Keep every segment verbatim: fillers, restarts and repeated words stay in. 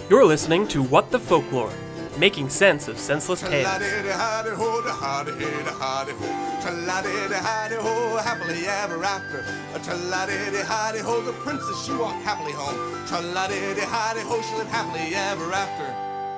You're listening to What the Folklore, making sense of senseless tales. Tra-la-di-di-hi-di-ho, da-hi-di-hi-di-hi-di-ho. Tra-la-di-di-hi-di-ho, happily ever after. Tra-la-di-di-hi-di-ho, the princess, she walked happily home. Tra-la-di-di-hi-di-ho, she lived happily ever after.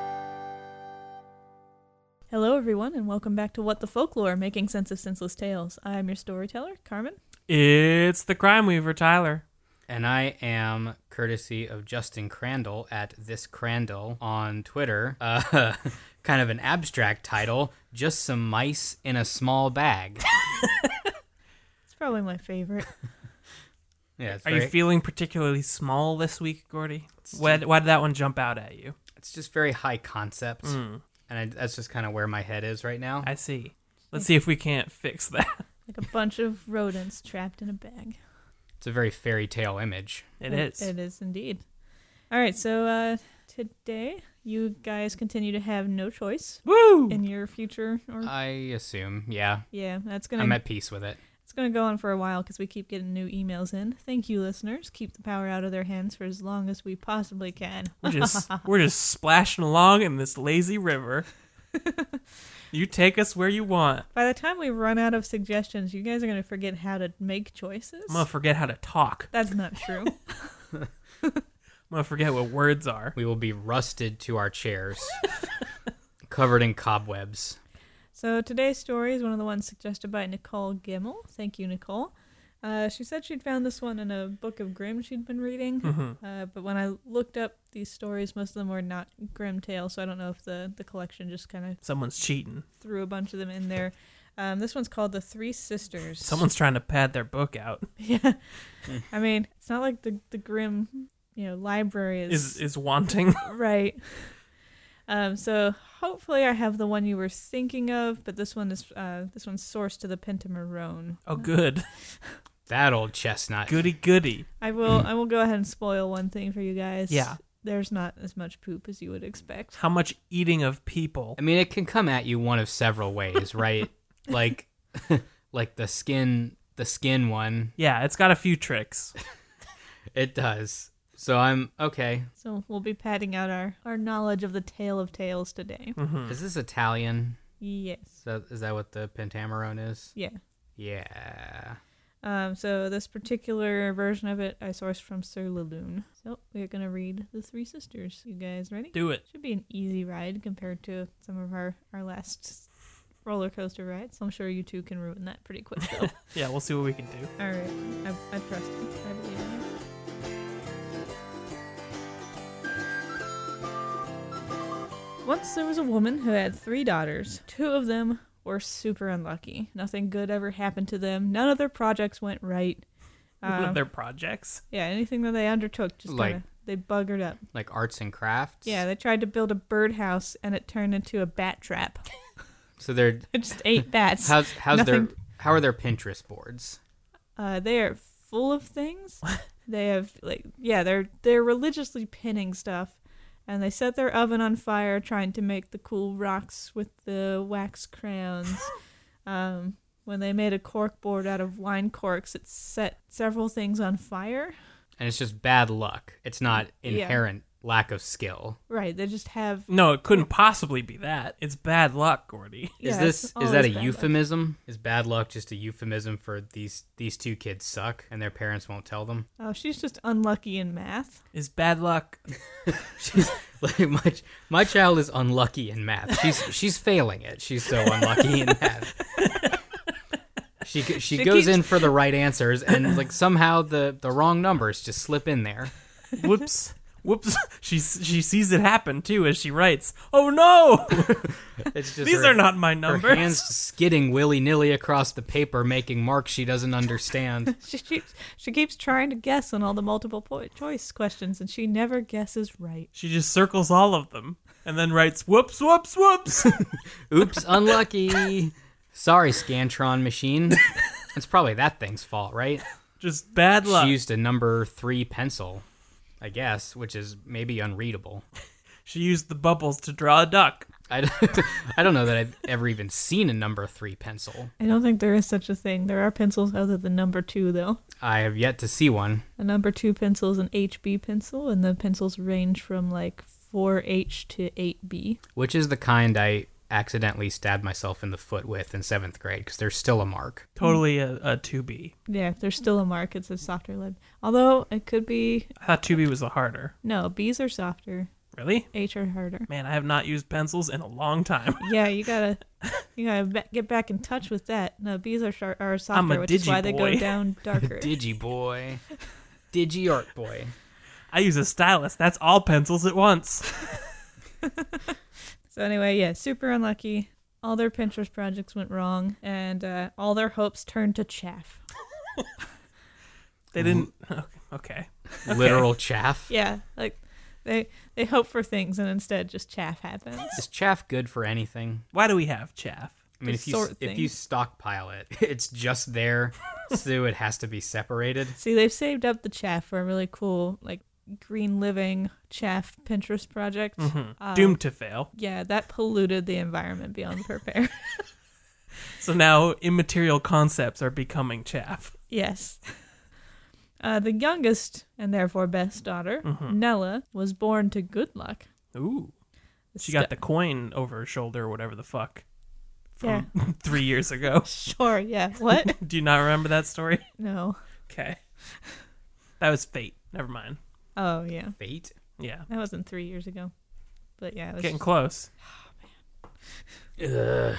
Hello, everyone, and welcome back to What the Folklore, making sense of senseless tales. I'm your storyteller, Carmen. It's the Crime Weaver, Tyler. And I am courtesy of Justin Crandall at This Crandall on Twitter. Uh, kind of an abstract title, Just Some Mice in a Small Bag. It's probably my favorite. Yeah, it's Are very, you feeling particularly small this week, Gordy? Why, why did that one jump out at you? It's just very high concept. Mm, And I, that's just kind of where my head is right now. I see. Let's see if we can't fix that. Like a bunch of rodents trapped in a bag. It's a very fairy tale image. It is. It is indeed. All right, so uh, today you guys continue to have no choice Woo! in your future. Or I assume, yeah. yeah, that's gonna I'm at peace with it. it's gonna go on for a while because we keep getting new emails in. Thank you, listeners. Keep the power out of their hands for as long as we possibly can. We're just we're just splashing along in this lazy river. You take us where you want. By the time we run out of suggestions, you guys are gonna forget how to make choices. I'm gonna forget how to talk. That's not true. I'm gonna forget what words are. We will be rusted to our chairs, covered in cobwebs. So today's story is one of the ones suggested by Nicole Gimmel. Thank you, Nicole. Uh, she said she'd found this one in a book of Grimm she'd been reading. Mm-hmm. Uh, but when I looked up these stories, most of them were not Grimm tales, so I don't know if the, the collection just kind of Someone's cheating. threw a bunch of them in there. Um, this one's called The Three Sisters. Someone's trying to pad their book out. Yeah. I mean, it's not like the, the Grimm, you know, library is... Is is wanting. Right. Um, so hopefully I have the one you were thinking of, but this one is uh, this one's sourced to the Pentamerone. Oh, good. That old chestnut. Goody goody. I will I will go ahead and spoil one thing for you guys. Yeah. There's not as much poop as you would expect. How much eating of people? I mean, it can come at you one of several ways, right? like, like the skin, the skin one. Yeah, it's got a few tricks. It does. So I'm okay. So we'll be padding out our, our knowledge of the Tale of Tales today. Mm-hmm. Is this Italian? Yes. Is that, is that what the Pentamerone is? Yeah. Yeah. Um, so this particular version of it I sourced from Sir Laloon. So we're going to read The Three Sisters. You guys ready? Do it. Should be an easy ride compared to some of our, our last roller coaster rides. I'm sure you two can ruin that pretty quick, though. Yeah, we'll see what we can do. All right. I, I trust you. I believe in you. Once there was a woman who had three daughters. Two of them were super unlucky. Nothing good ever happened to them. None of their projects went right. One Um, of their projects. yeah, anything that they undertook just Like- kind of they buggered up. Like arts and crafts? Yeah, they tried to build a birdhouse and it turned into a bat trap. So they're, It just ate bats. how's, how's their, Nothing- how are their Pinterest boards? Uh, they are full of things. They have like yeah, they're they're religiously pinning stuff. And they set their oven on fire trying to make the cool rocks with the wax crayons. um, when they made a cork board out of wine corks, it set several things on fire. And it's just bad luck. It's not Yeah. inherent lack of skill. Right, they just have... No, it couldn't possibly be that. It's bad luck, Gordy. Is yeah, this it's is that a always bad luck. euphemism? Is bad luck just a euphemism for these these two kids suck and their parents won't tell them? Oh, she's just unlucky in math. Is bad luck. She's like my my child is unlucky in math. She's she's failing it. She's so unlucky in math. She she, She goes keeps- in for the right answers and like somehow the the wrong numbers just slip in there. Whoops. Whoops. She she sees it happen, too, as she writes. Oh, no! It's just These her- are not my Her numbers. hands skidding willy-nilly across the paper, making marks she doesn't understand. She keeps, she keeps trying to guess on all the multiple po- choice questions, and she never guesses right. She just circles all of them and then writes, whoops, whoops, whoops. Oops, unlucky. Sorry, Scantron machine. It's probably that thing's fault, right? Just bad luck. She used a number three pencil, I guess, which is maybe unreadable. She used the bubbles to draw a duck. I, I don't know that I've ever even seen a number three pencil. I don't think there is such a thing. There are pencils other than number two, though. I have yet to see one. A number two pencil is an H B pencil, and the pencils range from like four H to eight B. Which is the kind I accidentally stabbed myself in the foot with in seventh grade, because there's still a mark. Totally a, a two B. Yeah, there's still a mark. It's a softer lid. Although it could be... I thought two B was the harder. No, B's are softer. Really? H are harder. Man, I have not used pencils in a long time. Yeah, you gotta you gotta be- get back in touch with that. No, B's are, shar- are softer, I'm a which is why they digi-boy. go down darker. Digi boy. Digi art boy. I use a stylus. That's all pencils at once. So anyway, yeah, super unlucky. All their Pinterest projects went wrong, and uh, all their hopes turned to chaff. They didn't... Okay. Okay. Literal chaff. Yeah, like they they hope for things, and instead just chaff happens. Is chaff good for anything? Why do we have chaff? I mean, Just if you sort if you things. stockpile it, it's just there, so it has to be separated. See, they've saved up the chaff for a really cool, like, green living chaff Pinterest project. Mhm. Uh, Doomed to fail. Yeah, that polluted the environment beyond repair. So now immaterial concepts are becoming chaff. Yes. Uh, the youngest, and therefore best daughter, Mhm. Nella, was born to good luck. Ooh. The She got stu- the coin over her shoulder or whatever the fuck Yeah. from three years ago. Sure, yeah. What? Do you not remember that story? No. Okay. That was fate. Never mind. Oh, yeah. Fate. Yeah. That wasn't three years ago. But yeah, it was Getting close. Ugh.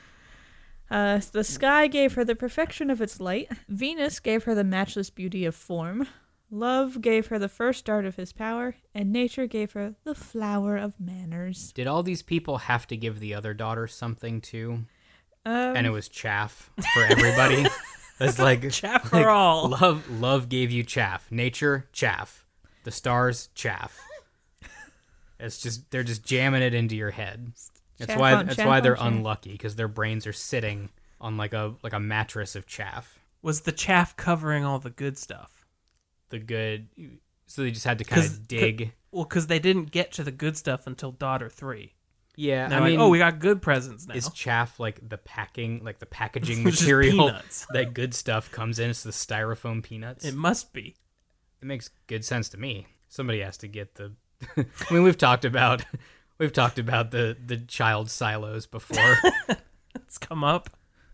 Uh, the sky gave her the perfection of its light. Venus gave her the matchless beauty of form. Love gave her the first dart of his power. And nature gave her the flower of manners. Did all these people have to give the other daughter something too? Um, And it was chaff for everybody. It's like Chaff like, for all. Love, love gave you chaff. Nature, chaff. The stars, chaff. It's just they're just jamming it into your head. That's Chaff why on that's chaff why on they're chaff. unlucky, because their brains are sitting on like a like a mattress of chaff. Was the chaff covering all the good stuff? The good, so they just had to kind 'Cause- of dig. Well, because they didn't get to the good stuff until daughter three. Yeah, And they're I like, mean, oh, we got good presents now. is chaff like the packing, like the packaging It's just material peanuts. that good stuff comes in? It's the styrofoam peanuts. It It, must be. makes good sense to me. Somebody has to get the. I mean, we've talked about we've talked about the the child silos before. It's come up.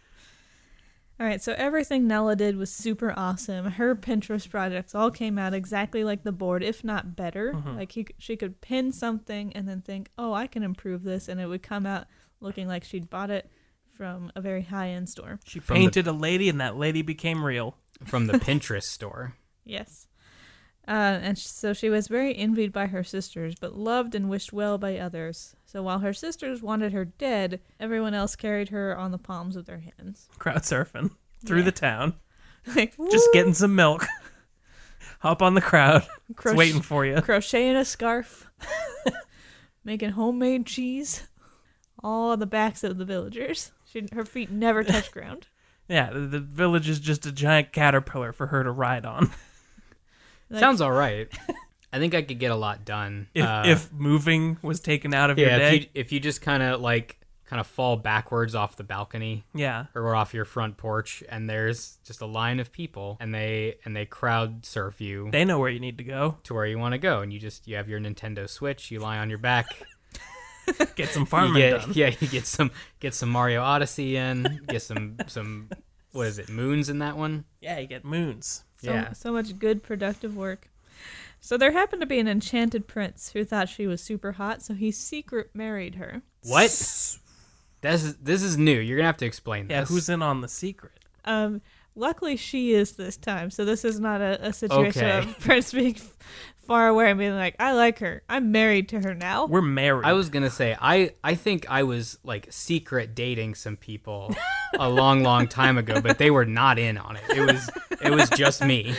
All right, so everything Nella did was super awesome. Her Pinterest projects all came out exactly like the board, if not better. Mhm. Like he, she could pin something and then think, "Oh, I can improve this," and it would come out looking like she'd bought it from a very high-end store. She From the- painted a lady, and that lady became real. From the Pinterest store. Yes. Uh, and sh- so she was very envied by her sisters, but loved and wished well by others. So while her sisters wanted her dead, everyone else carried her on the palms of their hands. Crowd surfing through Yeah. the town. Like, Just woo! getting some milk. Hop on the crowd. It's Croch- waiting for you. crocheting a scarf, making homemade cheese, all on the backs of the villagers. She, her feet never touch ground. Yeah, the, the village is just a giant caterpillar for her to ride on. Like, Sounds all right. I think I could get a lot done. If Uh, if moving was taken out of yeah, your if day. you if you just kind of like kind of fall backwards off the balcony Yeah. or off your front porch, and there's just a line of people, and they and they crowd surf you They know where you need to go. to where you want to go, and you just you have your Nintendo Switch, you lie on your back, Get some you farming get, done. yeah, you get some get some Mario Odyssey in, get some some what is it, moons in that one? Yeah, you get moons. So, Yeah. so much good, productive work. So there happened to be an enchanted prince who thought she was super hot, so he secret married her. What? This is this is new. You're gonna have to explain Yeah, this. who's in on the secret? Um, luckily she is this time, so this is not a, a situation Okay. of Prince being f- far away and being like, "I like her. I'm married to her now." We're married. I was gonna say I I think I was like secret dating some people a long long time ago, but they were not in on it. It was it was just me.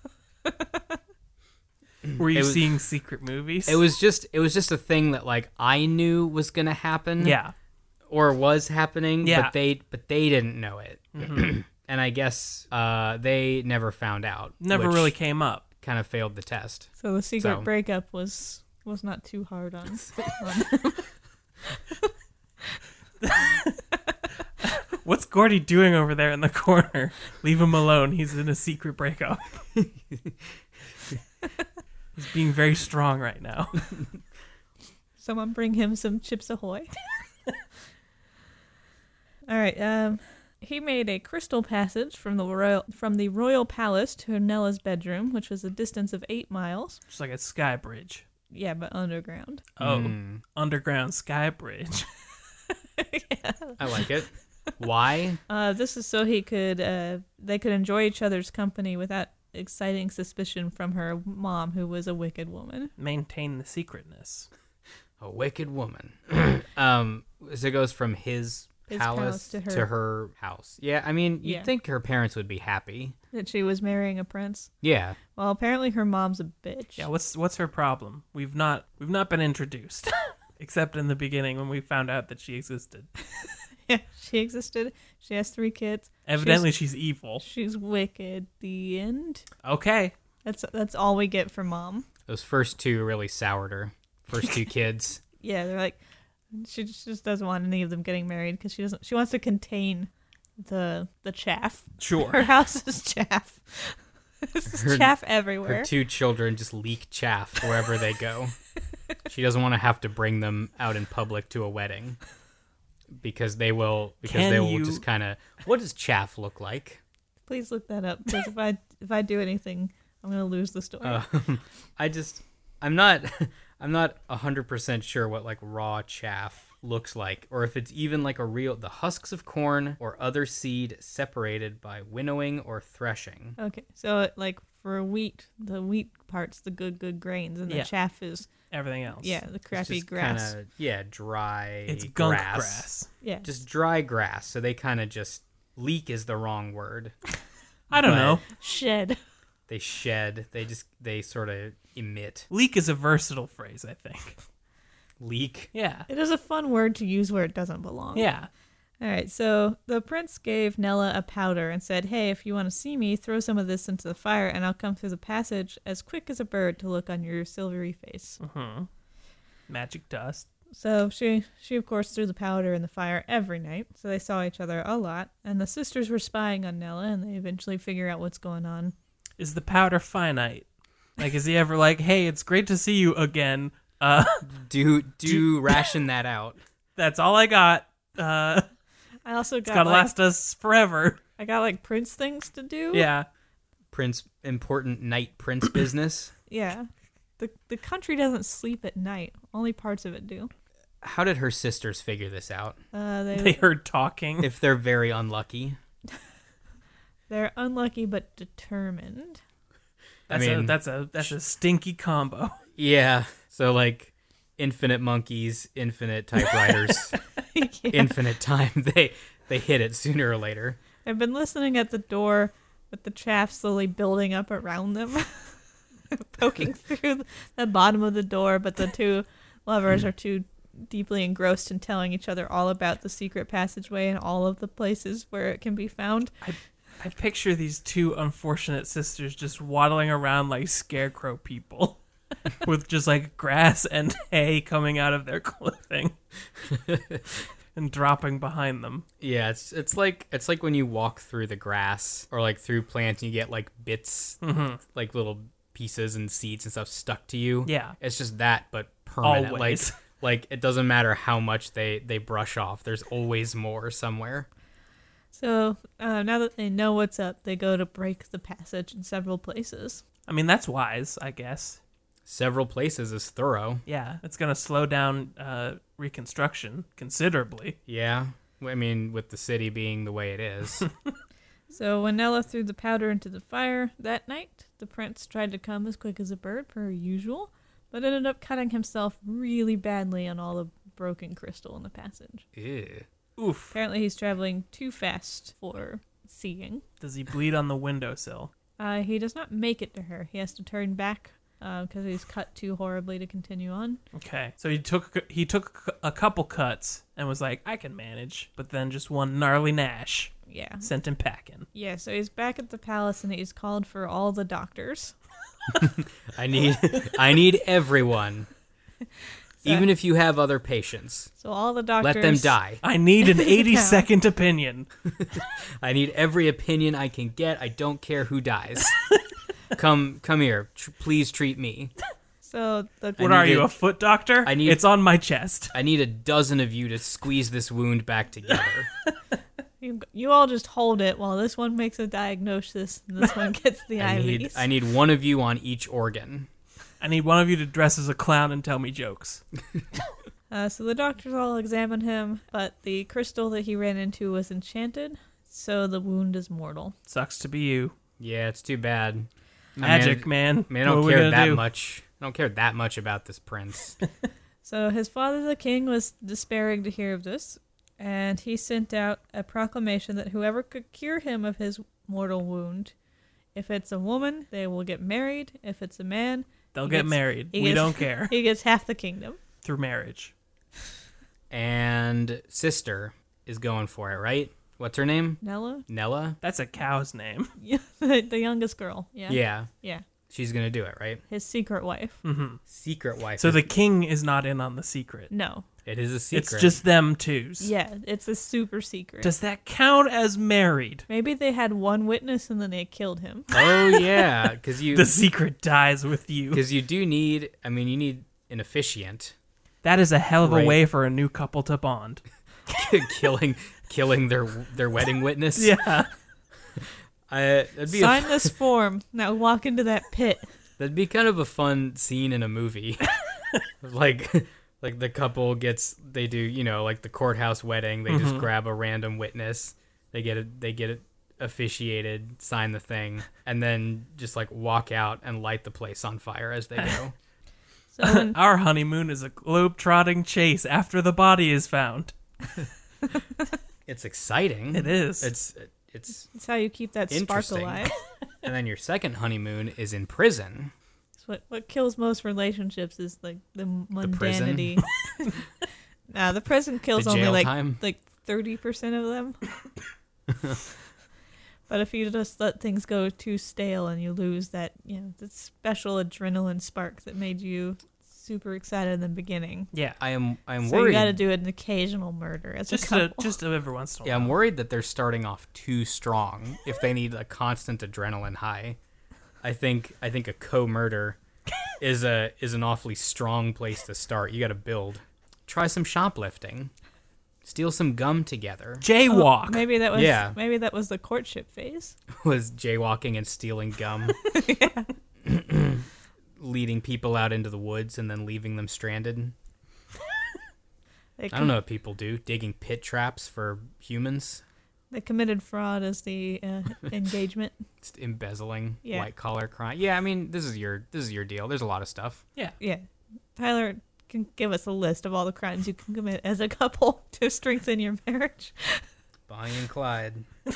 Were you it was- seeing secret movies? It was just it was just a thing that like I knew was gonna happen. Yeah. Or was happening. Yeah. But they but they didn't know it. Mhm. And I guess uh, they never found out. Never which really came up. kind of failed the test. So the secret So- breakup was was not too hard on. on What's Gordy doing over there in the corner? Leave him alone. He's in a secret breakup. He's being very strong right now. Someone bring him some Chips Ahoy. All right. Um, he made a crystal passage from the royal from the royal palace to Nella's bedroom, which was a distance of eight miles. Just like a sky bridge. Yeah, but underground. Oh, Mm. underground sky bridge. Yeah. I like it. Why? Uh, this is so he could uh, they could enjoy each other's company without exciting suspicion from her mom, who was a wicked woman. Maintain the secretness. A wicked woman. um, so it goes from his, His palace, palace to, to her. her- house. Yeah, I mean, you'd Yeah. think her parents would be happy. That she was marrying a prince. Yeah. Well, apparently her mom's a bitch. Yeah, what's what's her problem? We've not we've not been introduced, except in the beginning when we found out that she existed. Yeah, she existed. She has three kids. Evidently, she's, evil. She's wicked. The end. Okay, That's that's all we get from mom. Those first two really soured her. First two kids. Yeah, they're like, she just just doesn't want any of them getting married because she doesn't. She wants to contain the the chaff. Her sure. house is chaff. There's Her- chaff Her everywhere. two children just leak chaff wherever they go. She doesn't want to have to bring them out in public to a wedding. Because they will because Can they will you- just kind of what does chaff look like? Please look that up because if I if I do anything, I'm gonna lose the story. Um, I just I'm not I'm not one hundred percent sure what like raw chaff looks like or if it's even like a real the husks of corn or other seed separated by winnowing or threshing. Okay, so like for wheat, the wheat part's the good good grains, and the Yeah. chaff is Everything else. yeah the It's crappy just grass. Kinda, yeah, dry It's gunk grass. grass. Yeah, Just dry grass. So they kind of just leak is the wrong word. I don't But- know. shed. They shed. They just they sort of emit Leak is a versatile phrase, I think. leak. Yeah. It is a fun word to use where it doesn't belong. Yeah. All right, so the prince gave Nella a powder and said, "Hey, if you want to see me, throw some of this into the fire, and I'll come through the passage as quick as a bird to look on your silvery face." hmm Magic dust. So she, she of course, threw the powder in the fire every night. So they saw each other a lot, and the sisters were spying on Nella, and they eventually figure out what's going on. Is the powder finite? Like, is he ever like, hey, it's great to see you again. Uh, Do do ration that out. that's all I got. Uh, I also it's got gotta like, last us forever. I got like prince things to do. Yeah. Prince important night prince business. yeah. The the country doesn't sleep at night. Only parts of it do. How did her sisters figure this out? Uh, they They heard talking. If they're very unlucky. they're unlucky but determined. That's I a mean- that's a that's a stinky combo. Yeah. So like infinite monkeys, infinite typewriters, Yeah. infinite time. They they hit it sooner or later. I've been listening at the door with the chaff slowly building up around them, poking through the bottom of the door, but the two lovers are too deeply engrossed in telling each other all about the secret passageway and all of the places where it can be found. I picture these two unfortunate sisters just waddling around like scarecrow people with just like grass and hay coming out of their clothing and dropping behind them. Yeah, it's it's like it's like when you walk through the grass or like through plants and you get like bits, Mm-hmm. like little pieces and seeds and stuff stuck to you. Yeah. It's just that, but permanent. Always. Like like it doesn't matter how much they they brush off. There's always more somewhere. So uh, now that they know what's up, they go to break the passage in several places. I mean, that's wise, I guess. Several places is thorough. Yeah, it's going to slow down uh, reconstruction considerably. Yeah. I mean, with the city being the way it is. So when Nella threw the powder into the fire that night, the prince tried to come as quick as a bird per usual, but ended up cutting himself really badly on all the broken crystal in the passage. Ew. Oof. Apparently he's traveling too fast for seeing. Does he bleed on the windowsill? Uh, he does not make it to her. He has to turn back because he's cut too horribly to continue on. Okay. So he took he took a couple cuts and was like, I can manage. But then just one gnarly Nash Yeah. sent him packing. Yeah, so he's back at the palace and he's called for all the doctors. I need I need everyone. Even if you have other patients. So all the doctors... Let them die. I need an eighty second opinion. I need every opinion I can get. I don't care who dies. Come come here. Tr- please treat me. So the What I are need you, it- a foot doctor? I need- It's on my chest. I need a dozen of you to squeeze this wound back together. you, you all just hold it while this one makes a diagnosis and this one gets the I I Vs. need I need one of you on each organ. I need one of you to dress as a clown and tell me jokes. Uh, so the doctors all examine him, but the crystal that he ran into was enchanted, so the wound is mortal. Sucks to be you. Yeah, it's too bad. Magic, I man. mean, I, mean, I What don't are we care gonna that do? much. I don't care that much about this prince. So his father, the king, was despairing to hear of this, and he sent out a proclamation that whoever could cure him of his mortal wound, if it's a woman, they will get married. If it's a man, They'll he get gets- married. he We gets- don't care. he gets half the kingdom. Through marriage. And sister is going for it, right? What's her name? Nella? Nella? That's a cow's name. Yeah, the, the youngest girl. Yeah. Yeah. Yeah. She's going to do it, right? His secret wife. hmm Secret wife. So is- the king is not in on the secret. No. it is a secret. It's just them twos. Yeah, it's a super secret. Does that count as married? Maybe they had one witness and then they killed him. Oh yeah, because you The secret dies with you. because you do need. I mean, you need an officiant That is a hell of a Right. way for a new couple to bond. killing killing their their wedding witness. Yeah. I, that'd be a, Sign this form. Now walk into that pit. that'd be kind of a fun scene in a movie. like like the couple gets they do you know like the courthouse wedding. They just grab a random witness. They get it. They get it officiated. Sign the thing, and then just like walk out and light the place on fire as they go. So when, Our honeymoon is a globe-trotting chase after the body is found. It's exciting. It is. It's it's it's how you keep that spark Interesting. alive. and then your second honeymoon is in prison. It's what what kills most relationships is like the prison? mundanity. Nah, the prison kills The only jail like time? like thirty percent of them. But if you just let things go too stale and you lose that, you know, that special adrenaline spark that made you super excited in the beginning. yeah. I am I am So worried. you got to do an occasional murder as Just a a, couple. just every once in a yeah, while. I'm worried that they're starting off too strong if they need a constant adrenaline high. I think I think a co-murder is a is an awfully strong place to start. You got to build. Try some shoplifting. Steal some gum together. Jaywalk. Oh, maybe that was Yeah. maybe that was the courtship phase. Was jaywalking and stealing gum. Leading people out into the woods and then leaving them stranded. They I com- don't know what people do. Digging pit traps for humans. They committed fraud as the uh, engagement. Just embezzling, Yeah. white collar crime. Yeah, I mean, this is your this is your deal. There's a lot of stuff. yeah. Yeah, Tyler can give us a list of all the crimes you can commit as a couple to strengthen your marriage. Bonnie and Clyde.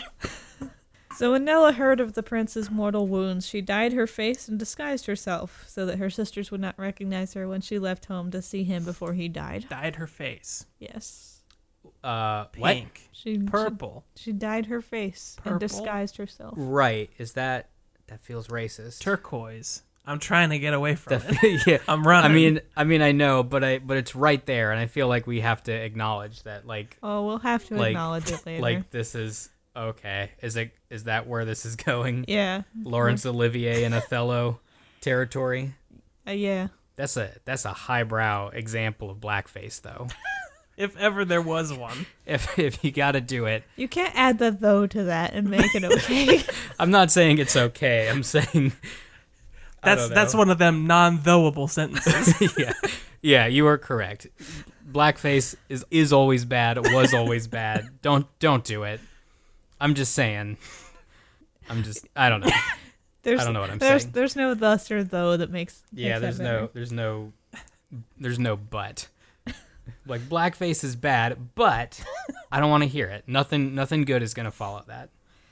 So when Nella heard of the prince's mortal wounds, she dyed her face and disguised herself so that her sisters would not recognize her when she left home to see him before he died. Dyed her face. Yes. Uh, what? Pink. She Purple. She, she dyed her face and Purple? disguised herself. Right? Is that that feels racist? Turquoise. I'm trying to get away from That- it. yeah. I'm running. I mean, I mean, I know, but I but it's right there, and I feel like we have to acknowledge that, like, Oh, we'll have to Like- acknowledge it later. like this is okay. Is it is that where this is going? yeah. Laurence Olivier and Othello territory. Uh, yeah. That's a that's a highbrow example of blackface, though. if ever there was one. if if you got to do it, You can't add the though to that and make it okay. I'm not saying it's okay. I'm saying I That's don't that's know. one of them non-thowable sentences. yeah, yeah, you are correct. Blackface is is always bad. It was always bad. Don't don't do it. I'm just saying. I'm just. I don't know. There's, I don't know what I'm there's, saying. There's no thus or though that makes. Yeah, makes there's that no, better. there's no, there's no but. Like blackface is bad, but I don't want to hear it. Nothing, nothing good is gonna follow that.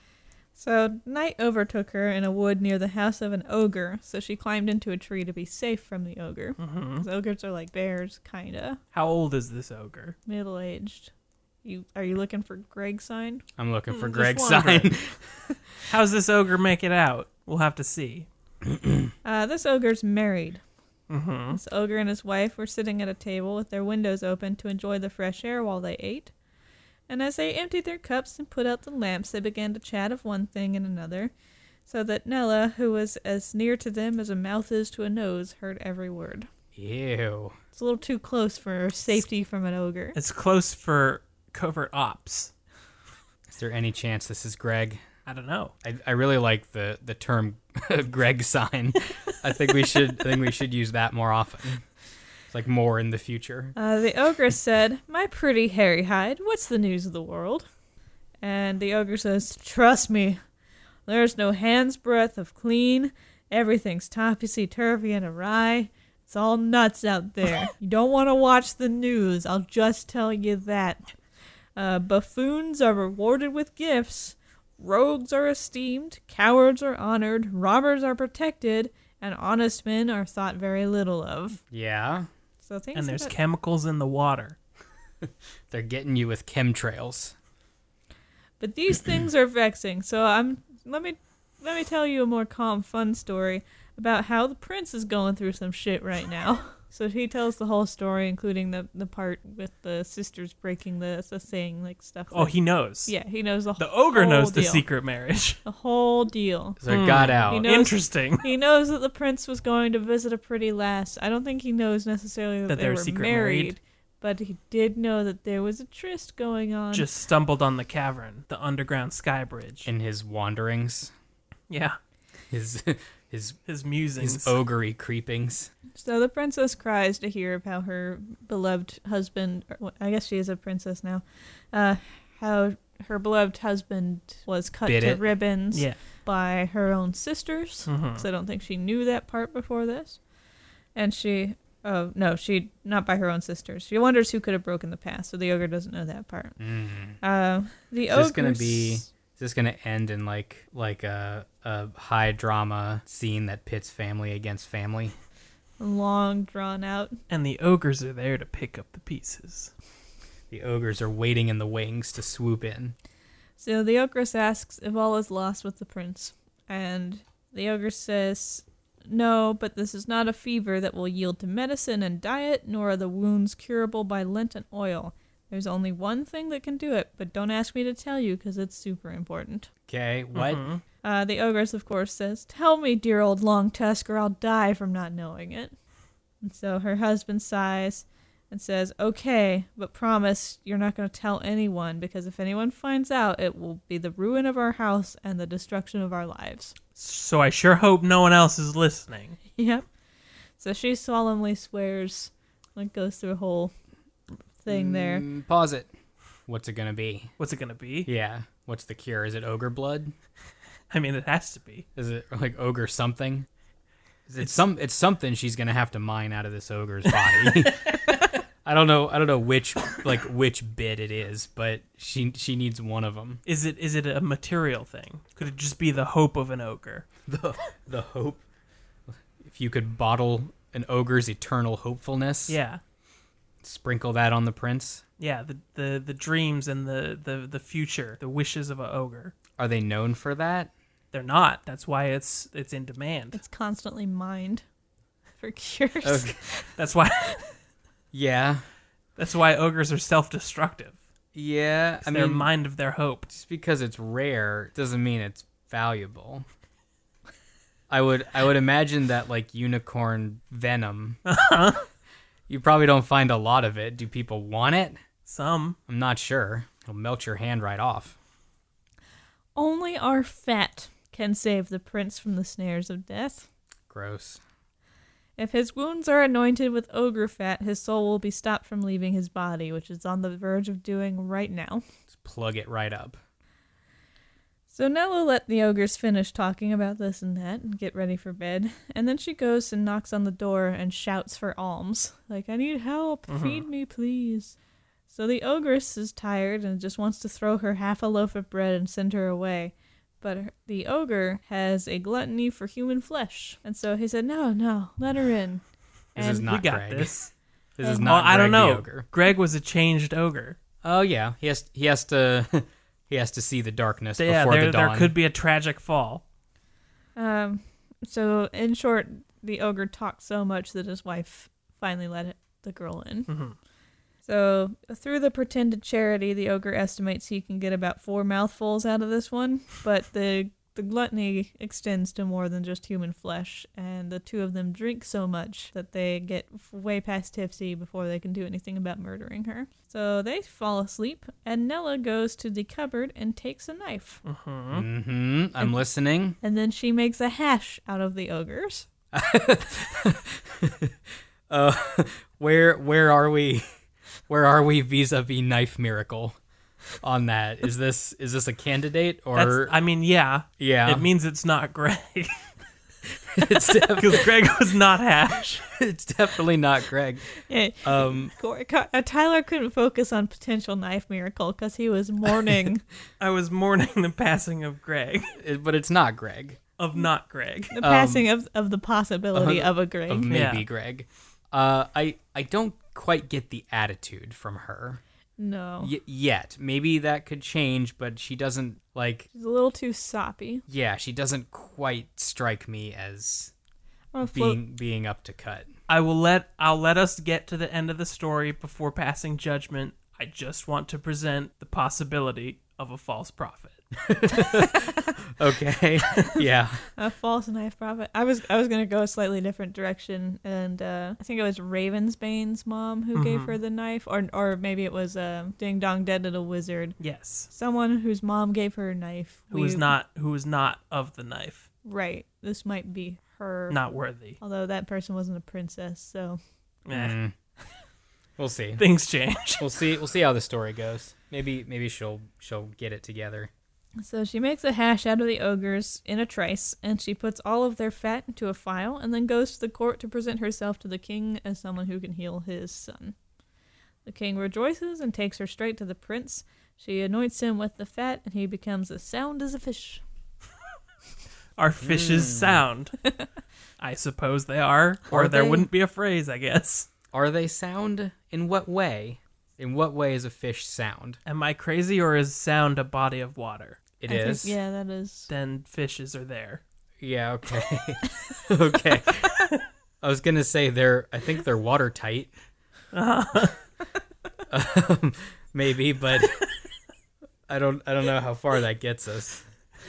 So night overtook her in a wood near the house of an ogre. So she climbed into a tree to be safe from the ogre. Mhm. 'Cause ogres are like bears, kinda How old is this ogre? middle aged. You are you looking for Greg's sign? I'm looking for Mm, just Greg's wondering. sign. How's this ogre make it out? We'll have to see. Uh, this ogre's married. Mm-hmm. This ogre and his wife were sitting at a table with their windows open to enjoy the fresh air while they ate. And as they emptied their cups and put out the lamps, they began to chat of one thing and another. so that Nella, who was as near to them as a mouth is to a nose, heard every word. Ew. It's a little too close for safety from an ogre. It's close for covert ops. Is there any chance this is Greg? I don't know. I, I really like the, the term Greg sign. I think we should I think we should use that more often. It's like more in the future. Uh, the ogress said, "My pretty hairy hide, what's the news of the world?" And the ogre says, "Trust me, there's no hand's breadth of clean. Everything's topsy-turvy and awry. It's all nuts out there. You don't want to watch the news, I'll just tell you that. Uh, buffoons are rewarded with gifts. Rogues are esteemed. Cowards are honored. Robbers are protected. And honest men are thought very little of." Yeah. So things And there's about- chemicals in the water. They're getting you with chemtrails. But these things are vexing. So I'm let me let me tell you a more calm, fun story about how the prince is going through some shit right now. So he tells the whole story, including the the part with the sisters breaking the the thing, like stuff. Oh, that- he knows. yeah, he knows the The whole ogre knows the deal. secret marriage. The whole deal. So it got Hmm. out. You know- knows- Interesting. He knows that the prince was going to visit a pretty lass. I don't think he knows necessarily that, That they they were were secret married, married. but he did know that there was a tryst going on. Just stumbled on the cavern, the underground sky bridge. In his wanderings, yeah, his his his musings. his ogre creepings. So the princess cries to hear of how her beloved husband, or, well, I guess she is a princess now, uh, how her beloved husband was cut Bit to it. ribbons yeah. by her own sisters. Mhm. Because I don't think she knew that part before this. And she, oh, no, she, not by her own sisters. She wonders who could have broken the past, so the ogre doesn't know that part. Mm. Uh, the Is this gonna ogre's- be- Is this gonna end in like like a a high drama scene that pits family against family? long drawn out. And the ogres are there to pick up the pieces. The ogres are waiting in the wings to swoop in. So the ogress asks if all is lost with the prince. And the ogre says, "No, but this is not a fever that will yield to medicine and diet, nor are the wounds curable by lint and oil. There's only one thing that can do it, but don't ask me to tell you because it's super important." Okay, what? Mhm. Uh, the ogress, of course, says, "Tell me, dear old Long Tusk, or I'll die from not knowing it." And so her husband sighs and says, "Okay, but promise you're not going to tell anyone, because if anyone finds out, it will be the ruin of our house and the destruction of our lives." So I sure hope no one else is listening. Yep. So she solemnly swears, like goes through a whole thing there. Mm, pause it. What's it gonna be? What's it gonna be? Yeah. What's the cure? Is it ogre blood? I mean, it has to be. Is it like ogre something? Is it some? It's something she's gonna have to mine out of this ogre's body. I don't know. I don't know which like which bit it is, but she she needs one of them. Is it is it a material thing? Could it just be the hope of an ogre? The the hope. If you could bottle an ogre's eternal hopefulness, Yeah. sprinkle that on the prince. Yeah, the, the, the dreams and the, the, the future, the wishes of an ogre. Are they known for that? They're not. That's why it's it's in demand. It's constantly mined for cures. Okay. That's why Yeah. that's why ogres are self-destructive. Yeah. It's I their mean, mind of their hope. just because it's rare doesn't mean it's valuable. I would I would imagine that like unicorn venom. You probably don't find a lot of it. Do people want it? Some. I'm not sure. It'll melt your hand right off. Only our fat can save the prince from the snares of death. Gross. If his wounds are anointed with ogre fat, his soul will be stopped from leaving his body, which it's on the verge of doing right now. Just plug it right up. So Nella let the ogres finish talking about this and that and get ready for bed. And then she goes and knocks on the door and shouts for alms. Like, "I need help. Feed me, please." So the ogress is tired and just wants to throw her half a loaf of bread and send her away. But her- the ogre has a gluttony for human flesh. And so he said, "No, no, let her in." This and is not we got Greg. this. This is Well, not. well, I don't Greg the know. ogre. Greg was a changed ogre. Oh yeah, he has he has to he has to see the darkness So, yeah, before there the dawn. there could be a tragic fall. Um, so in short, the ogre talked so much that his wife finally let it, the girl in. Mhm. So through the pretended charity, the ogre estimates he can get about four mouthfuls out of this one, but the The gluttony extends to more than just human flesh, and the two of them drink so much that they get way past tipsy before they can do anything about murdering her. So they fall asleep, and Nella goes to the cupboard and takes a knife. Mm-hmm. I'm listening. And then she makes a hash out of the ogres. uh, where where are we? Where are we vis-a-vis Knife Miracle on that? Is this is this a candidate or? That's, I mean, yeah, yeah, it means it's not Greg. It's definitely Because Greg was not Hash. it's definitely not Greg. Yeah, Um, Cor- Cor- uh, Tyler couldn't focus on potential knife miracle because he was mourning I was mourning the passing of Greg, it- but it's not Greg. of not Greg. the passing of, of the possibility uh, of a Greg. Of maybe Yeah. Greg. Uh, I I don't quite get the attitude from her no. y- yet. Maybe that could change, but she doesn't like. She's a little too soppy. Yeah, she doesn't quite strike me as I'm gonna float- being being up to cut. I will let I'll let us get to the end of the story before passing judgment. I just want to present the possibility of a false prophet. Okay. Yeah. A false knife prophet. I was I was gonna go a slightly different direction, and uh, I think it was Ravensbane's mom who gave her the knife, or or maybe it was uh, Ding Dong Dead Little Wizard. Yes. Someone whose mom gave her a knife. Who was not who was not of the knife. right. This might be her. Not worthy. Although that person wasn't a princess, so Eh, Mm. We'll see. things change. We'll see. We'll see how the story goes. Maybe maybe she'll she'll get it together. so she makes a hash out of the ogres in a trice, and she puts all of their fat into a phial, and then goes to the court to present herself to the king as someone who can heal his son. The king rejoices and takes her straight to the prince. She anoints him with the fat, and he becomes as sound as a fish. Are fishes sound? I suppose they are. Or Are there they? wouldn't be a phrase, I guess. Are they sound? In what way? In what way is a fish sound? Am I crazy, or is sound a body of water? It I think- is. yeah, that is. Then fishes are there. Yeah, okay. Okay. I was gonna say they're I think they're watertight. Uh-huh. um, maybe, but I don't I don't know how far that gets us.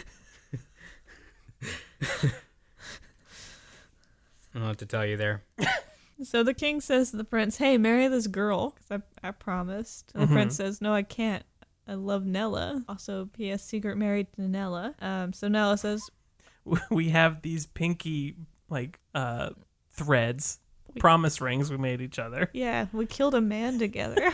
I don't know what to tell you there. So the king says to the prince, "Hey, marry this girl, 'cause I, I promised." And the Mhm. prince says, "No, I can't. I love Nella." Also, P S secret married to Nella. Um, so Nella says, We have these pinky, like, uh, threads, promise rings we made each other. "Yeah, we killed a man together."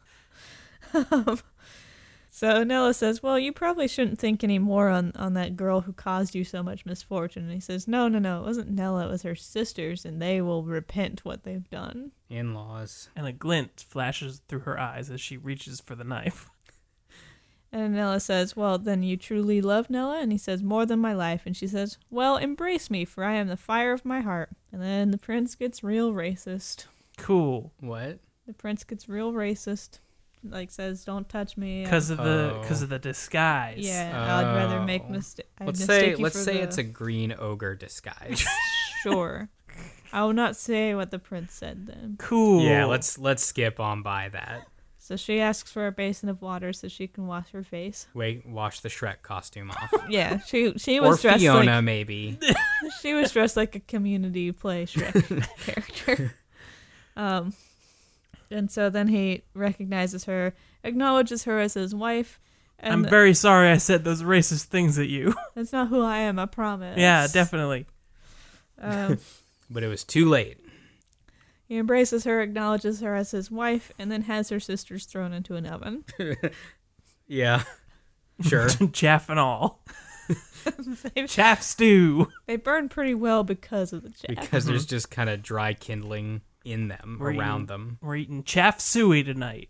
um, so Nella says, "Well, you probably shouldn't think any more on, on that girl who caused you so much misfortune." And he says, "No, no, no, it wasn't Nella, it was her sisters, and they will repent what they've done." In-laws. And a glint flashes through her eyes as she reaches for the knife. And Nella says, "Well, then you truly love Nella?" And he says, "More than my life." And she says, "Well, embrace me, for I am the fire of my heart." And then the prince gets real racist. Cool. What? The prince gets real racist. Like, says, "Don't touch me." Because of the Oh. because of the disguise. Yeah, I'd rather make Oh. mistake. Let's say let's say it's a green ogre disguise. Sure. I will not say what the prince said then. Cool. Yeah, let's let's skip on by that. So she asks for a basin of water so she can wash her face. Wait, wash the Shrek costume off. Yeah, she she Or was dressed Fiona, like maybe. she was dressed like a community play Shrek character. Um, and so then he recognizes her, acknowledges her as his wife, and I'm very sorry I said those racist things at you. that's not who I am, I promise. Yeah, definitely. Um, But it was too late. he embraces her, acknowledges her as his wife, and then has her sisters thrown into an oven. Yeah. Sure. Chaff and all. they, Chaff stew. they burn pretty well because of the chaff. Because there's just kind of dry kindling in them, We're around eating- them. We're eating chaff suey tonight.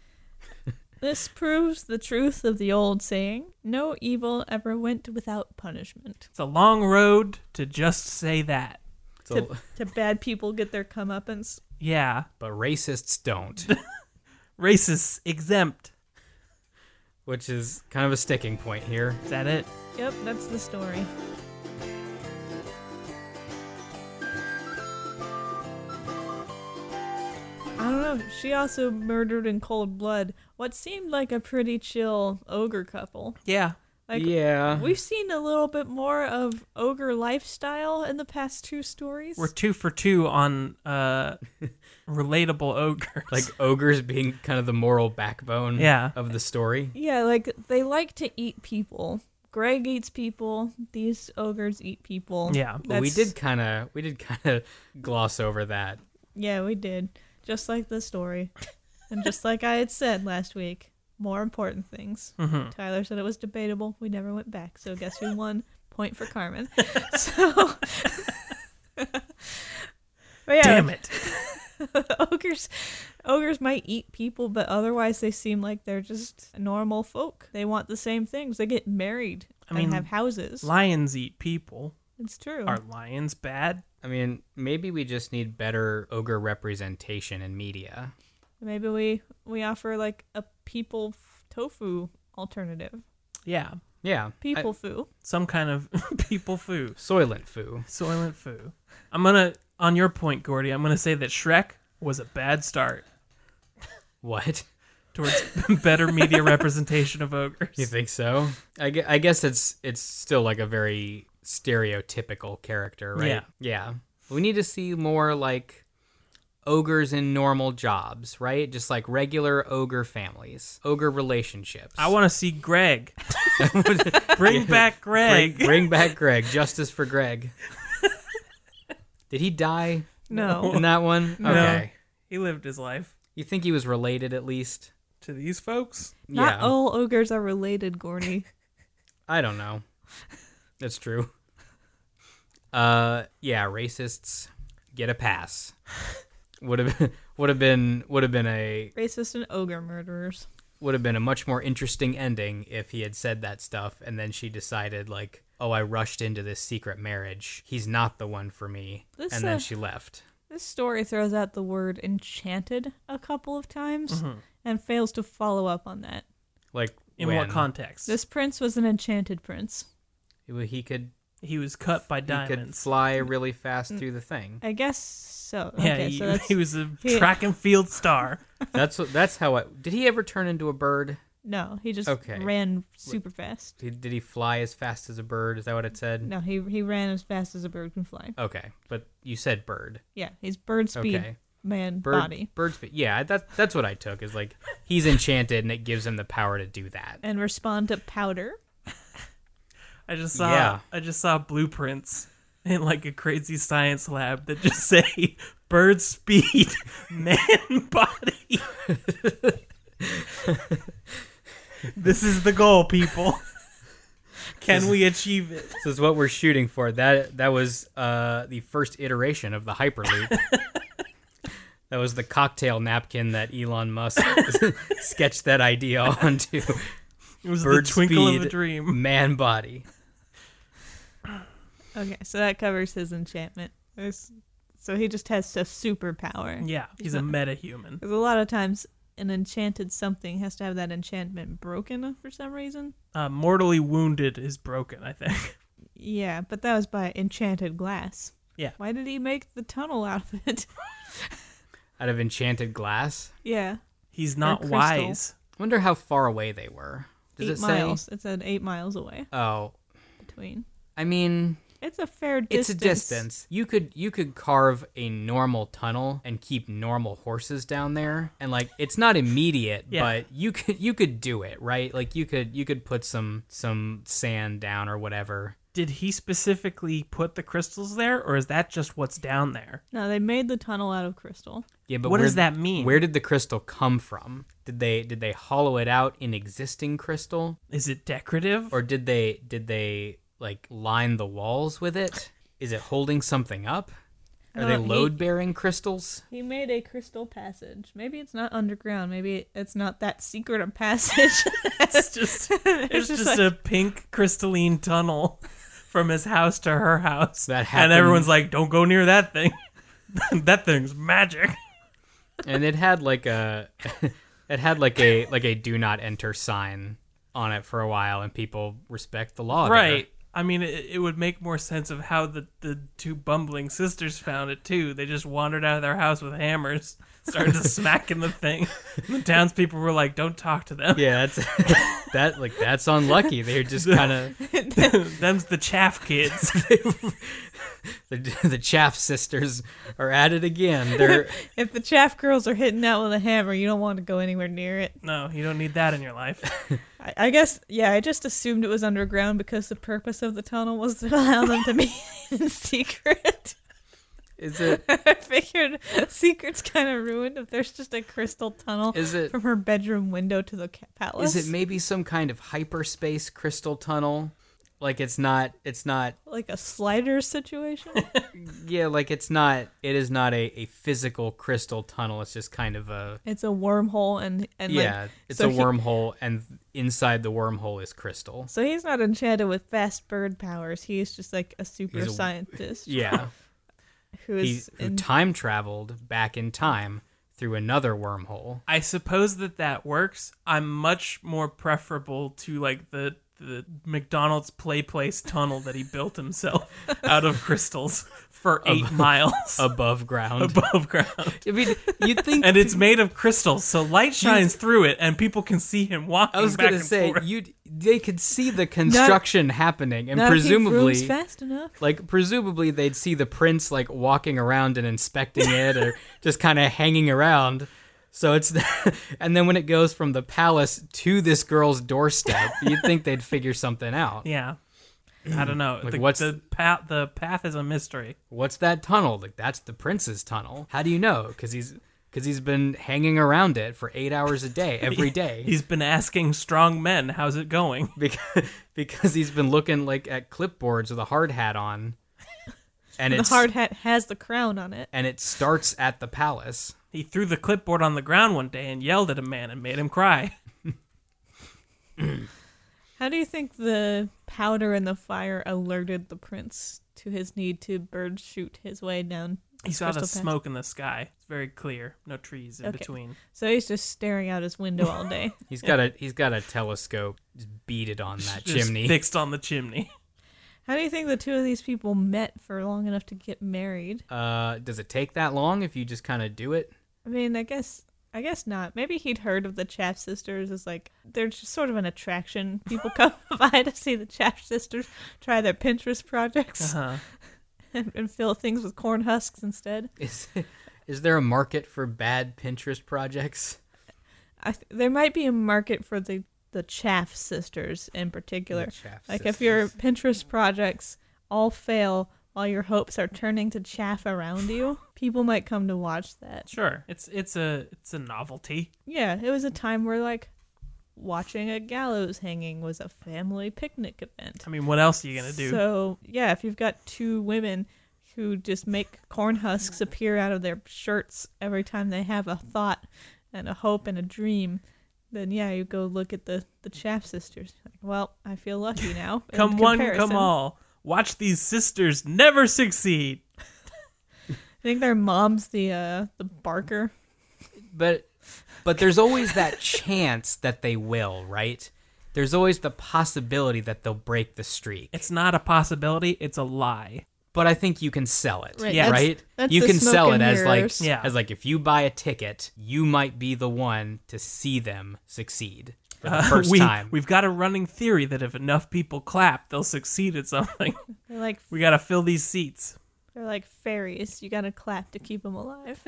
This proves the truth of the old saying, "No evil ever went without punishment." It's a long road to just say that. So, To, to bad people get their comeuppance. Yeah. but racists don't, Racists exempt. which is kind of a sticking point here. Is that it? Yep, that's the story. I don't know. She also murdered in cold blood what seemed like a pretty chill ogre couple. Yeah. Like, yeah. we've seen a little bit more of ogre lifestyle in the past two stories. We're two for two on uh, relatable ogres. Like ogres being kind of the moral backbone Yeah. of the story. Yeah, like they like to eat people. Greg eats people. These ogres eat people. Yeah. But we That's- did kind of we did kind of gloss over that. Yeah, we did. Just like the story. And just like I had said last week, more important things. Mhm. Tyler said it was debatable. We never went back. So guess who won? Point for Carmen. So, but yeah, Damn it. ogres, ogres might eat people, but otherwise they seem like they're just normal folk. They want the same things. They get married I mean, and have houses. Lions eat people. It's true. Are lions bad? I mean, maybe we just need better ogre representation in media. Maybe we we offer like a people f- tofu alternative. Yeah. Yeah. People foo. Some kind of people foo. I, Soylent Foo. Soylent foo. I'm gonna, on your point, Gordy, I'm gonna say that Shrek was a bad start What? towards better media representation of ogres. You think so? I, gue- I guess it's it's still like a very stereotypical character, right? Yeah. Yeah. We need to see more like ogres in normal jobs, right? Just like regular ogre families, ogre relationships. I want to see Greg. Bring back bring, Greg. bring back Greg. Justice for Greg. Did he die No. in that one? No. Okay. He lived his life You think he was related at least? to these folks. Not yeah. all ogres are related, Gordy. I don't know. That's true. Uh, yeah, racists get a pass. Would have been would have been would have been a Racist and ogre murderers. would have been a much more interesting ending if he had said that stuff and then she decided like, oh, I rushed into this secret marriage. He's not the one for me, This, and then uh, she left. This story throws out the word enchanted a couple of times Mhm. and fails to follow up on that. Like In when what context? This prince was an enchanted prince. he could He was cut by he could diamonds. fly really fast through the thing. I guess so. Yeah, Okay, he, so that's he was a he- track and field star. That's what. That's how I. Did he ever turn into a bird? no. He just Okay. ran super fast. Did, did he fly as fast as a bird? Is that what it said? No, he he ran as fast as a bird can fly. Okay, but you said bird. Yeah, he's bird speed Okay. man Bird, body bird speed. Yeah, that, that's what I took. Is like he's enchanted and it gives him the power to do that. and respond to powder. I just saw Yeah. I just saw blueprints in like a crazy science lab that just say bird speed, man body. This is the goal, people. Can we achieve it? This is what we're shooting for. That that was uh, the first iteration of the Hyperloop. That was the cocktail napkin that Elon Musk sketched that idea onto. It was Bird the twinkle of a speed. dream. Man body. Okay, so that covers his enchantment. There's, so he just has a superpower. Yeah, he's a metahuman. Because a lot of times an enchanted something has to have that enchantment broken for some reason. Uh, mortally wounded is broken, I think. Yeah, but that was by enchanted glass. Yeah. Why did he make the tunnel out of it? Out of enchanted glass. Yeah. He's not crystal. wise. Wonder how far away they were. Does eight it say? miles. It said eight miles away Oh, between. I mean, It's a fair it's distance. a distance. You could you could carve a normal tunnel and keep normal horses down there, and like it's not immediate, Yeah. but you could you could do it, right? Like you could you could put some some sand down or whatever. Did he specifically put the crystals there, or is that just what's down there? No, they made the tunnel out of crystal. Yeah, but What where- does that mean? Where did the crystal come from? Did they did they hollow it out in existing crystal, Is it decorative? or did they did they like line the walls with it? Is it holding something up? Are they Uh, he- load bearing crystals? He made a crystal passage. Maybe it's not underground. Maybe it's not that secret a passage. It's just it's just just, a pink crystalline tunnel from his house to her house. That and happened- everyone's like, "Don't go near that thing. That thing's magic." And it had like a it had like a like a do not enter sign on it for a while, and people respect the law there. Right. I mean, it, it would make more sense of how the, the two bumbling sisters found it, too. They just wandered out of their house with hammers, started to smacking the thing. And the townspeople were like, don't talk to them. Yeah, that's that like that's unlucky. They're just kind of Them's the chaff kids. the, the Chaff sisters are at it again. They're If the chaff girls are hitting out with a hammer, you don't want to go anywhere near it. No, you don't need that in your life. I, I guess, yeah, I just assumed it was underground because the purpose of the tunnel was to allow them to meet in secret. is it I figured secret's kind of ruined if there's just a crystal tunnel is it from her bedroom window to the ca- palace. is it maybe some kind of hyperspace crystal tunnel? Like it's not it's not like a slider situation? yeah, like it's not it is not a, a physical crystal tunnel. It's just kind of a It's a wormhole and and yeah, like, it's so a he- wormhole and inside the wormhole is crystal. So he's not enchanted with fast bird powers. He's just like a super He's a- scientist. Yeah. who He is who in, time traveled back in time through another wormhole. I suppose that that works. I'm much more preferable to like the the McDonald's Play Place tunnel that he built himself out of crystals for eight miles Above ground. above ground. I mean, you'd think And it's made of crystals, so light shines through it, and people can see him walking. I was back gonna and say forth. you they could see the construction happening, and not if he presumably, rooms fast enough. like presumably they'd see the prince like walking around and inspecting it, or just kind of hanging around. So it's, and then when it goes from the palace to this girl's doorstep, you'd think they'd figure something out. Yeah, I don't know. Like, the, what's- the path? The path is a mystery. What's that tunnel? Like that's the prince's tunnel. How do you know? Because he's because he's been hanging around it for eight hours a day, every day. He's been asking strong men, "How's it going?" because because he's been looking like at clipboards with a hard hat on, and The it's hard hat has the crown on it. and it starts at the palace. He threw the clipboard on the ground one day and yelled at a man and made him cry. How do you think the powder in the fire alerted the prince to his need to bird shoot his way down? He this saw the crystal path? smoke in the sky. It's very clear. No trees in Okay. between. So he's just staring out his window all day. He's got a he's got a telescope just beat it on that Just chimney. fixed on the chimney. How do you think the two of these people met for long enough to get married? Uh, does it take that long if you just kind of do it? I mean, I guess I guess not. Maybe he'd heard of the Chaff sisters as like they're just sort of an attraction. People come by to see the Chaff sisters try their Pinterest projects Uh-huh. and, and fill things with corn husks instead. Is is there a market for bad Pinterest projects? I th- there might be a market for the the Chaff sisters in particular. The Chaff Like if your sisters. Pinterest projects all fail while your hopes are turning to chaff around you, people might come to watch that. Sure. It's it's a it's a novelty. Yeah, it was a time where like watching a gallows hanging was a family picnic event. I mean, what else are you gonna do? So yeah, if you've got two women who just make corn husks appear out of their shirts every time they have a thought and a hope and a dream, then yeah, you go look at the the Chaff sisters. Like, well, I feel lucky now. in Come one, comparison. come all. Watch these sisters never succeed. I think their mom's the uh the barker. But but there's always that chance that they will, right? There's always the possibility that they'll break the streak. It's not a possibility. It's a lie. But I think you can sell it, Right, Yeah. that's- right? that's You the can smoke sell it and as like mirrors. Yeah. as like if you buy a ticket, you might be the one to see them succeed for the Uh, first we, time. We've got a running theory that if enough people clap, they'll succeed at something. They're like We got to fill these seats. they're like fairies. You gotta clap to keep them alive.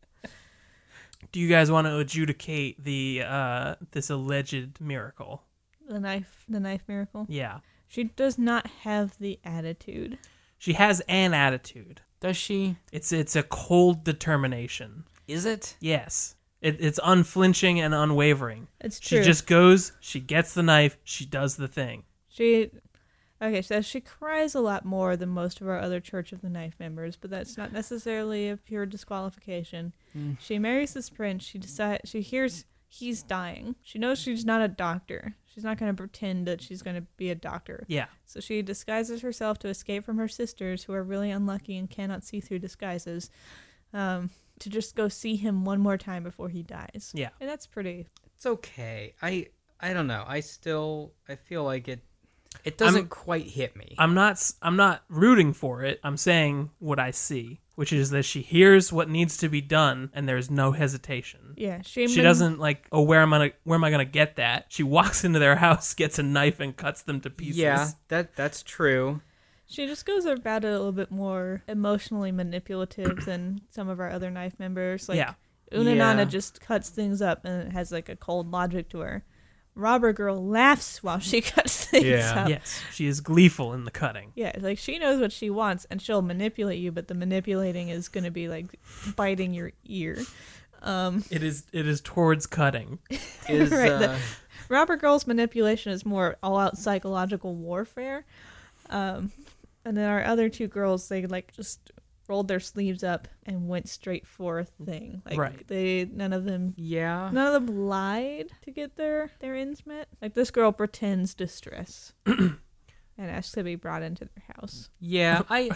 Do you guys want to adjudicate the uh, this alleged miracle? The knife, the knife miracle. Yeah. She does not have the attitude. She has an attitude. Does she? It's it's a cold determination. Is it? Yes. It, it's unflinching and unwavering. It's She true. just goes, she gets the knife, she does the thing. She okay, so she cries a lot more than most of our other Church of the Knife members, but that's not necessarily a pure disqualification. She marries this prince. She decides she hears he's dying. She knows she's not a doctor. She's not going to pretend that she's going to be a doctor. Yeah. So she disguises herself to escape from her sisters, who are really unlucky and cannot see through disguises, um, to just go see him one more time before he dies. Yeah. And that's pretty. It's okay. I I don't know. I still I feel like it It doesn't I'm- quite hit me. I'm not s- I'm not rooting for it. I'm saying what I see, which is that she hears what needs to be done and there's no hesitation. Yeah, she, She man- doesn't like, oh, where am I gonna, where am I going to get that? She walks into their house, gets a knife and cuts them to pieces. yeah, that that's true. She just goes about it a little bit more emotionally manipulative than some of our other knife members. Like, Yeah. Unanana Yeah. just cuts things up and it has like a cold logic to her. Robber Girl laughs while she cuts things Yeah. up. Yes, she is gleeful in the cutting. Yeah, like she knows what she wants and she'll manipulate you, but the manipulating is going to be like biting your ear. Um, It is it is towards cutting. Is Right, uh, the- Robber Girl's manipulation is more all-out psychological warfare. Um, and then our other two girls, they like just rolled their sleeves up and went straight for a thing. Like Right. they, none of them, yeah. none of them lied to get their their ends met. Like this girl pretends distress and asks to be brought into their house. Yeah, I,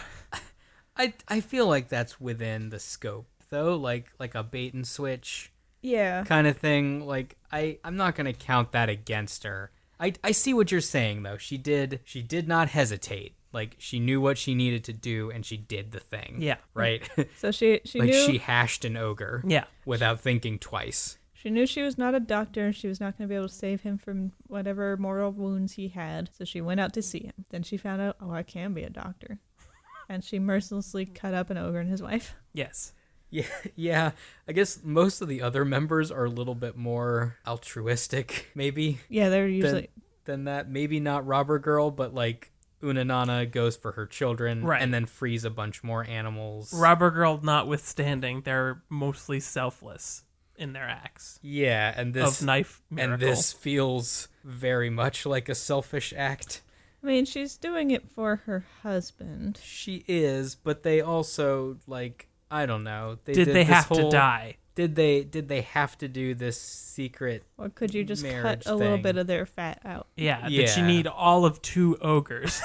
I, I feel like that's within the scope, though. Like, like a bait and switch Yeah, kind of thing. Like, I, I'm not gonna count that against her. I, I see what you're saying, though. She did, she did not hesitate. Like, she knew what she needed to do, and she did the thing. Yeah. Right. so she she like knew she hashed an ogre. Yeah. Without thinking twice. She knew she was not a doctor. She was not going to be able to save him from whatever mortal wounds he had. So she went out to see him. Then she found out, oh, I can be a doctor. And she mercilessly cut up an ogre and his wife. Yes. Yeah, yeah. I guess most of the other members are a little bit more altruistic, maybe. Yeah, they're than, usually... than that. Maybe not Robber Girl, but like Unanana goes for her children, Right. and then frees a bunch more animals. Robber Girl notwithstanding, they're mostly selfless in their acts Yeah, and this of knife miracle. and this feels very much like a selfish act. I mean, she's doing it for her husband. She is, but they also like I don't know. They did, did they this have whole- to die? Did they? Did they have to do this secret? Or could you just Marriage cut a little thing. bit of their fat out? Yeah. Did she Yeah. need all of two ogres?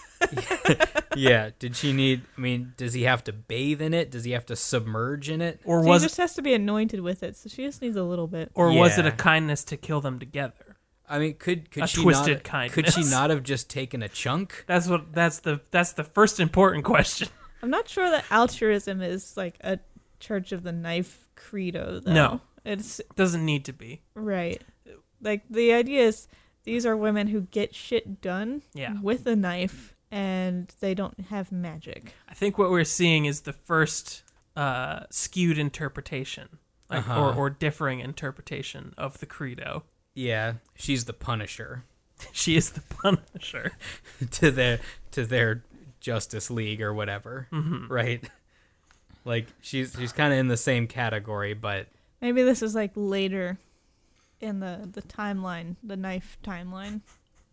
Yeah. Did she need? I mean, does he have to bathe in it? Does he have to submerge in it? Or She was just has to be anointed with it, so she just needs a little bit. or was it a Yeah. kindness to kill them together? I mean, could could A she twisted not? kindness. Could she not have just taken a chunk? That's what that's the that's the first important question. I'm not sure that altruism is like a Church of the Knife credo, though. No. It's Doesn't need to be. right. Like the idea is these are women who get shit done Yeah. with a knife and they don't have magic. I think what we're seeing is the first uh, skewed interpretation, like, Uh-huh. or or differing interpretation of the credo. Yeah, she's the Punisher She is the Punisher. to their to their Justice League or whatever, Mm-hmm. right? Like she's she's kind of in the same category, but Maybe this is like later in the, the timeline, the knife timeline,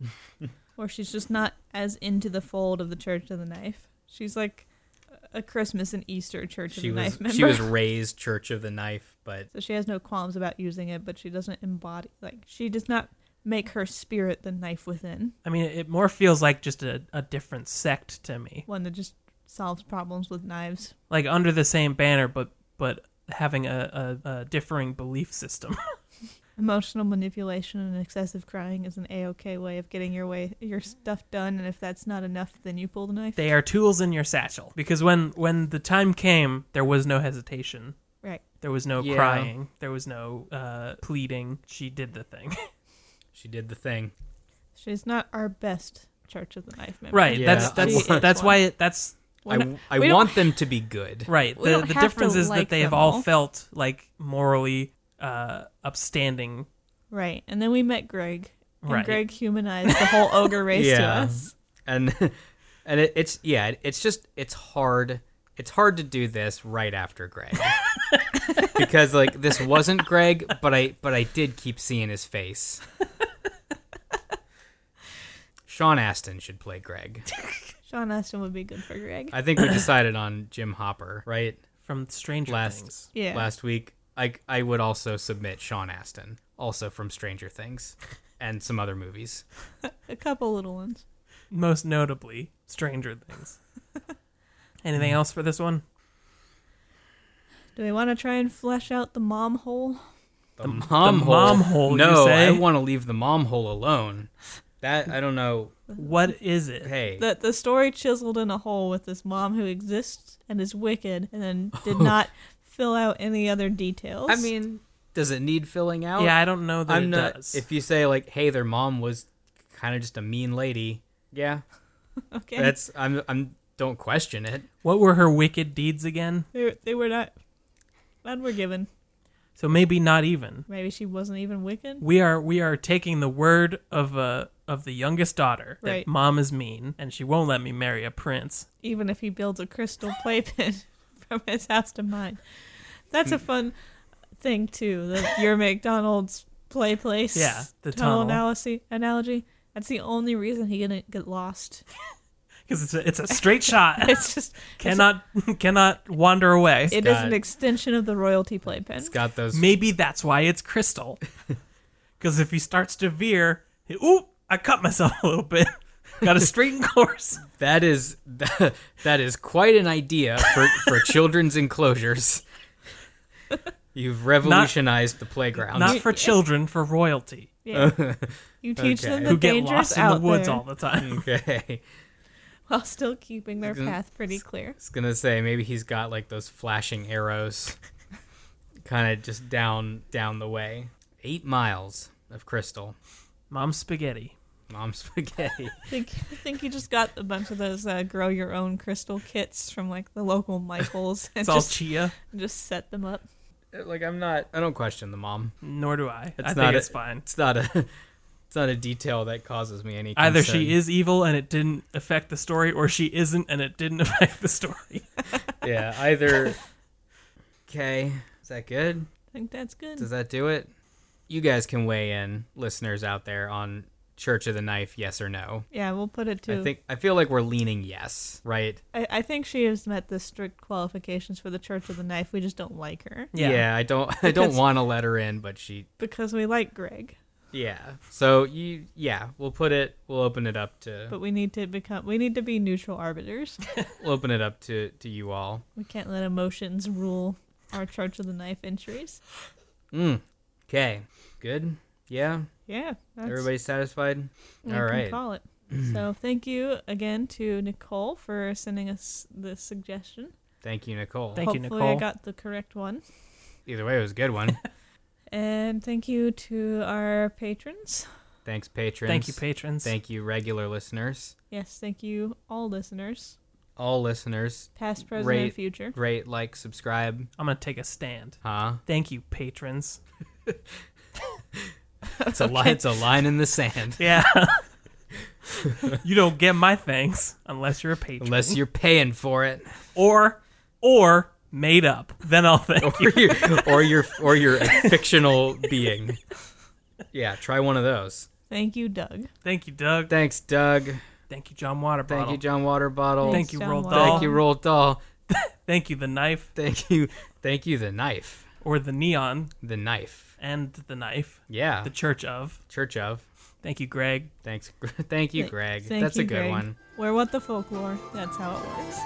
where she's just not as into the fold of the Church of the Knife. She's like a Christmas and Easter Church of she the was Knife member. she was raised Church of the Knife, but So she has no qualms about using it, but she doesn't embody, like, she does not make her spirit the knife within, I mean, it more feels like just a, a different sect to me, one that just solves problems with knives. like under the same banner, but but having a, a, a differing belief system. Emotional manipulation and excessive crying is an A-okay way of getting your way your stuff done, and if that's not enough, then you pull the knife. They are tools in your satchel, because when when the time came, there was no hesitation. Right. There was no Yeah. crying. There was no uh, pleading. She did the thing. she did the thing. She's not our best Church of the Knife member. Right. Yeah, that's I that's want- that's why it, that's We're I, not- I we don't want them to be good. right. We The don't the have difference to is like that they have them all all. felt like morally uh, upstanding. Right. And then we met Greg, and Right. Greg humanized the whole ogre race to Yeah. us. And and it, it's yeah, it's just it's hard. It's hard to do this right after Greg. Because like this wasn't Greg, but I but I did keep seeing his face. Sean Astin should play Greg. Sean Astin would be good for Greg. I think we decided on Jim Hopper, right? From Stranger Last Things. Yeah. last week. I I would also submit Sean Astin, also from Stranger Things and some other movies. A couple little ones. Most notably, Stranger Things. Anything else for this one? Do we want to try and flesh out the mom hole? The, The- mom the hole. mom hole, you No, say? I want to leave the mom hole alone. That, I don't know. What is it? Hey. The, the story chiseled in a hole with this mom who exists and is wicked and then did not fill out any other details. I mean, does it need filling out? Yeah, I don't know that I'm it not, does. If you say, like, hey, their mom was kind of just a mean lady, yeah, okay. that's, I'm, I'm, don't question it. What were her wicked deeds again? They, they were not. None were given. So maybe not even. Maybe she wasn't even wicked. We are we are taking the word of uh of the youngest daughter that Right. mom is mean and she won't let me marry a prince. Even if he builds a crystal playpen from his house to mine. That's a fun thing, too. The, your McDonald's play place. Yeah, the tunnel, tunnel. analogy, analogy. That's the only reason he didn't get lost. Because it's a, it's a straight shot. It's just cannot cannot wander away. it is got- an extension of the royalty playpen. It's got those. Maybe that's why it's crystal. Because if he starts to veer, he, ooh, I cut myself a little bit. Got to straighten course. That is that, that is quite an idea for, for children's enclosures. You've revolutionized the playground. Not for children, for royalty. Yeah. You teach Okay. them the Who get dangers lost in out the woods there all the time. Okay. while still keeping their Gonna- path pretty clear. I was gonna say maybe he's got like those flashing arrows, kind of just down down the way. Eight miles of crystal. Mom's spaghetti. Mom spaghetti. I think, I think you just got a bunch of those uh, grow your own crystal kits from like the local Michaels and It's all just, chia. just set them up. Like I'm not. I don't question the mom. Nor do I. It's I not think a- it's fine. It's not a. It's not a detail that causes me any. Either concern. she is evil and it didn't affect the story, or she isn't and it didn't affect the story. Yeah. Either. Okay. Is that good? I think that's good. Does that do it? You guys can weigh in, listeners out there, on Church of the Knife, yes or no. Yeah, we'll put it to. I think I feel like we're leaning yes, right? I, I think she has met the strict qualifications for the Church of the Knife. We just don't like her Yeah. I don't I don't Because- want to let her in, but she because we like Greg, yeah. So you yeah, we'll put it we'll open it up to but we need to become we need to be neutral arbiters. we'll open it up to to you all. We can't let emotions rule our Church of the Knife entries. Mm. Okay. Good? Yeah. Yeah, that's, Everybody satisfied? we all can right. call it. So thank you again to Nicole for sending us the suggestion. Thank you, Nicole. Thank you, Hopefully I Nicole. got the correct one. Either way, it was a good one. And thank you to our patrons. Thanks, patrons. Thank you, patrons. Thank you, regular listeners. Yes, thank you all listeners, All listeners. past, present, Rate- and future. Rate, like, subscribe. I'm going to take a stand. Huh? Thank you, patrons. It's a line. It's a line in the sand. Yeah. You don't get my thanks unless you're a patron. Unless you're paying for it, or or made up. Then I'll thank you. or you're, or you're, or you're a fictional being. Yeah, try one of those. Thank you, Doug. Thank you, Doug. Thanks, Doug. Thank you, John Water Thank Bottle. you, John Water Bottle. Thank Thanks, you, John Roald Water. Dahl. Thank you, Roald Dahl. Thank you, the knife, Thank you, thank you, the knife, or the neon, the knife. and the knife. Yeah, The Church of. Church of. Thank you, Greg. Thanks, thank you, Th- Greg. thank That's you, a good Greg. one. We're what the folklore. That's how it works.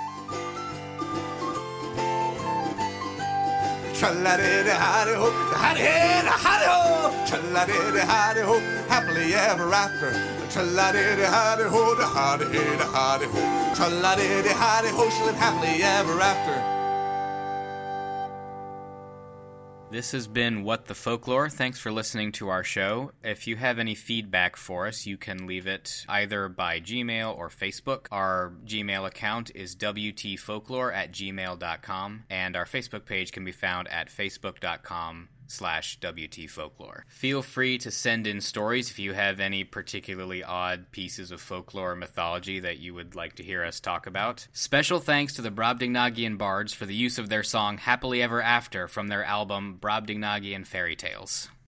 Tra-la-di-di-hi-di-ho, hi-di-hi-di-hi-di-ho. Tra-la-di-di-hi-di-ho, happily ever after. Tra-la-di-di-hi-di-ho, da-hi-di-hi-di-hi-di-ho. Tra-la-di-di-hi-di-ho, she lived happily ever after. This has been What the Folklore. Thanks for listening to our show. If you have any feedback for us, you can leave it either by Gmail or Facebook. Our Gmail account is w t folklore at gmail dot com, and our Facebook page can be found at facebook dot com slash W T folklore. Feel free to send in stories if you have any particularly odd pieces of folklore or mythology that you would like to hear us talk about. Special thanks to the Brobdingnagian Bards for the use of their song Happily Ever After from their album Brobdingnagian Fairy Tales.